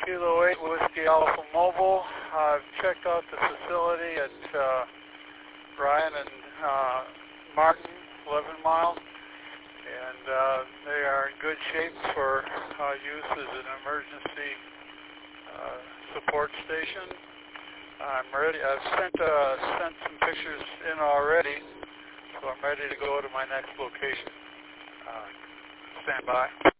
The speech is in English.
Kilo 8 Whiskey Alpha Mobile. I've checked out the facility at Brian and Martin, 11 Mile, and they are in good shape for use as an emergency support station. I'm ready. I've sent some pictures in already, so I'm ready to go to my next location. Stand by.